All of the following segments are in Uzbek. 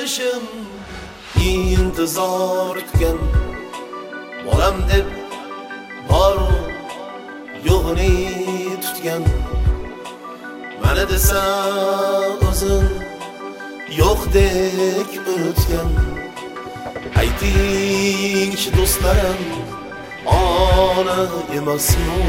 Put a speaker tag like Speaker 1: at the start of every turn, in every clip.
Speaker 1: beshim intizor kutgan bolam deb bor yo'g'ini tutgan mana desa o'zin yo'qdek unutgan aytingchi do'stlarim ona emasmi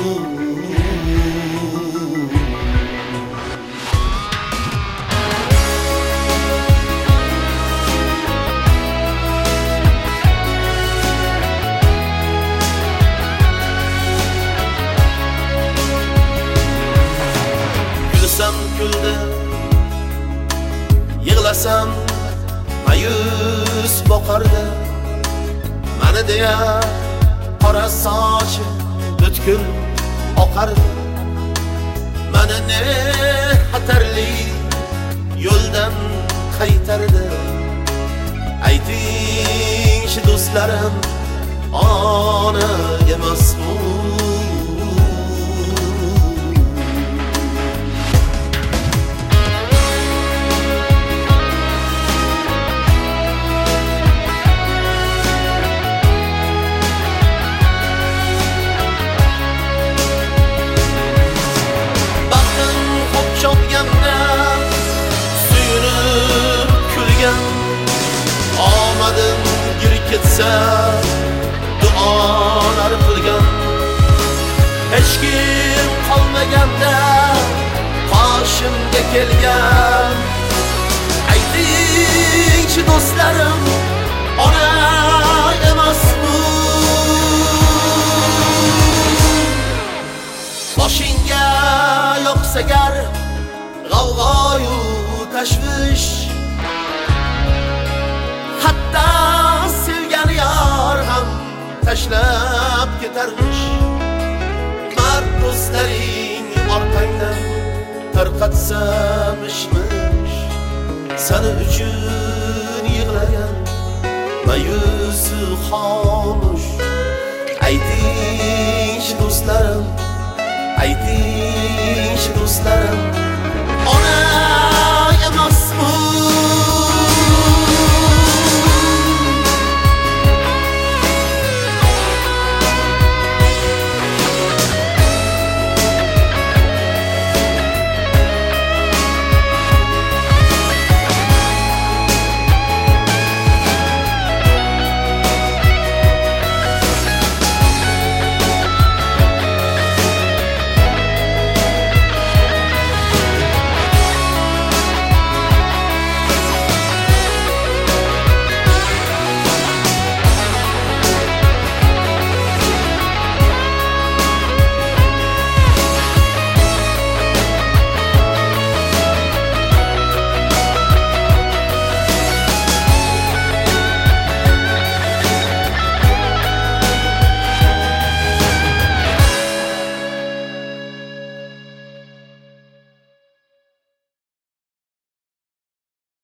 Speaker 1: kuldi yig'lasam mayus boqardi mani deya qora sochi butkul oqardi mana ne xatarli yo'ldan qaytardi aytingchi do'stlarim ona emasmi suyunib kulgan omadim gir ketsa duolar qilgan hech kim qolmaganda qoshimga kelgan aytingchi do'stlarim ona emasmi boshingga yoqsa gar g'avg'oyu tashvish hatto sevgan yor ham tashlab ketarmish mard do'stlaring orqangdan tarqatsa mish-mish sana uchun yig'lagan mayusi xomush aytingchi do'stlarim aytingchi do'stlarim